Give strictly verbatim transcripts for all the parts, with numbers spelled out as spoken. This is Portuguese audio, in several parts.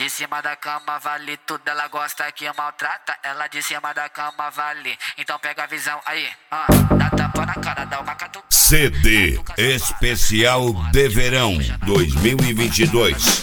cima da cama vale tudo, ela gosta que maltrata. Ela de cima da cama vale, então pega a visão aí, ah, dá tapa na cara, dá uma catucada. C D Especial de Verão dois mil e vinte e dois.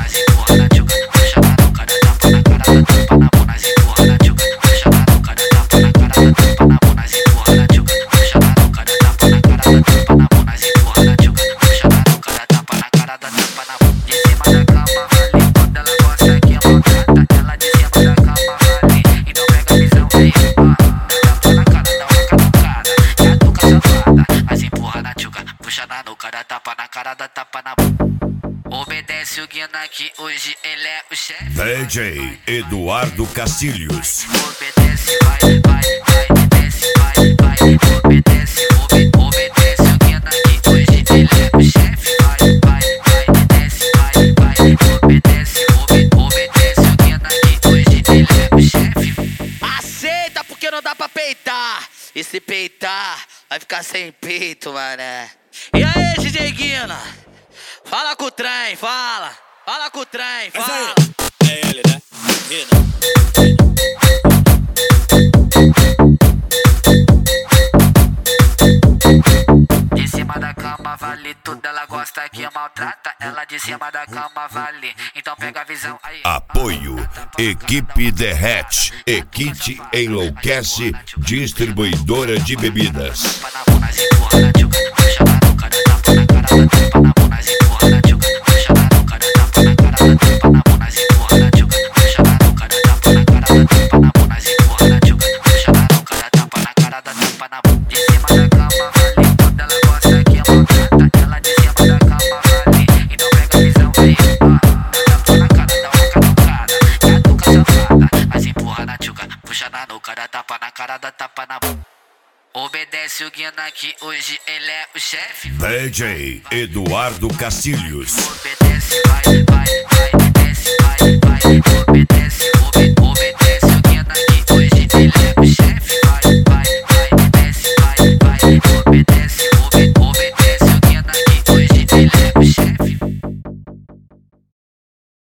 Tapa na cara da tapa na obedece o Guina que hoje ele é o chefe. D J Eduardo Castilhos. Obedece, vai, vai, vai, desce, vai, vai, obedece, obedece, obedece o Guina que hoje ele é o chefe. Vai, vai, vai, desce, vai, vai, obedece, obedece o Guina que hoje ele é o chefe. Aceita porque não dá pra peitar. E se peitar, vai ficar sem peito, mané. E aí, D J Guina? Fala com o trem, fala. Fala com o trem, fala. É ele, né? Guina. De cima da cama vale tudo, ela gosta que maltrata. Ela de cima da cama vale, então pega a visão aí. Apoio Equipe Derrete, Equite Enlouquece, distribuidora de bebidas. Tapa na cara da tapa na obedece o Guina que hoje ele é o chefe. D J Eduardo Castilhos. Obedece, vai.